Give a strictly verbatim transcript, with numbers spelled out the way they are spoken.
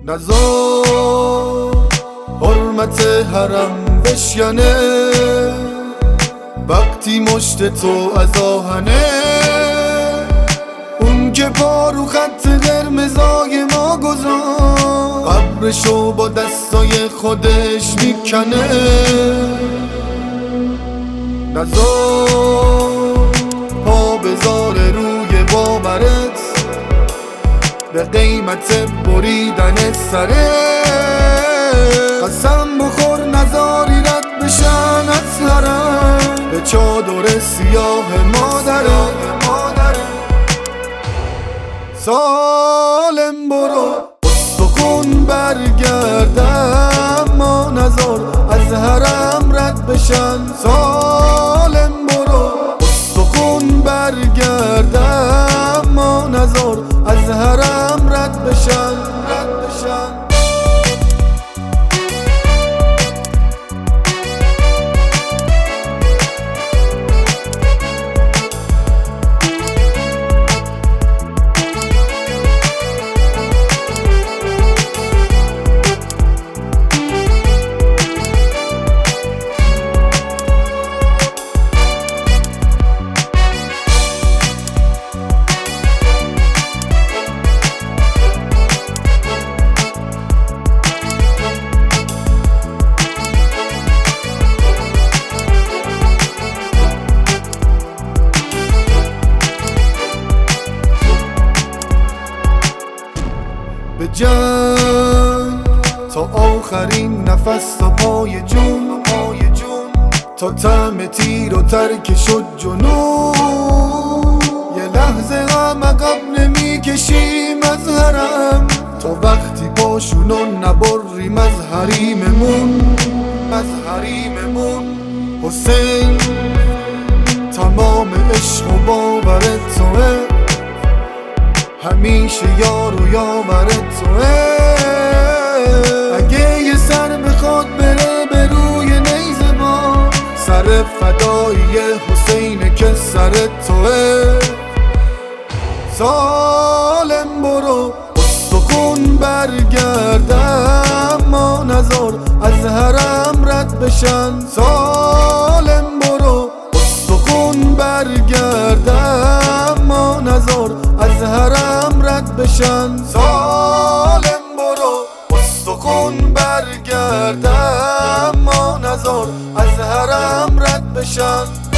نزار حرمت حرم بشکنه وقتی مشت تو از آهنه. اون که پا رو خط قرمزای ما گذار قبرشو با دستای خودش میکنه. نزار پا بذار روی باورت به قیمت بریدن سره. قسم بخور نزاری رد بشن از حرم به چادر سیاه مادره. سالم برو استخون برگردم ما نزار از حرم رد بشن. سالم برو استخون برگردم ما نزار از حرم رد بشن رد بشن. به جنگ تا آخرین نفس تا پای جون پای جون تا طعم تیر و ترک شد جنون. یه لحظه هم عقب نمی کشیم از حرم تا وقتی پاشونو نبریم از حریممون از حریممون. حسین تمام عشق و باور توه همیشه یار و یاور توه. اگه یه سر بخواد بره به روی نیزه ما سر فدایی حسین که سر توه. سالم برو استخون برگردم ما نزار از حرم رد بشن. سالم برو استخون برگردم ما نزار از حرم رد بشن. سالم برو استخون برگردم ما نزار از حرم رد بشن.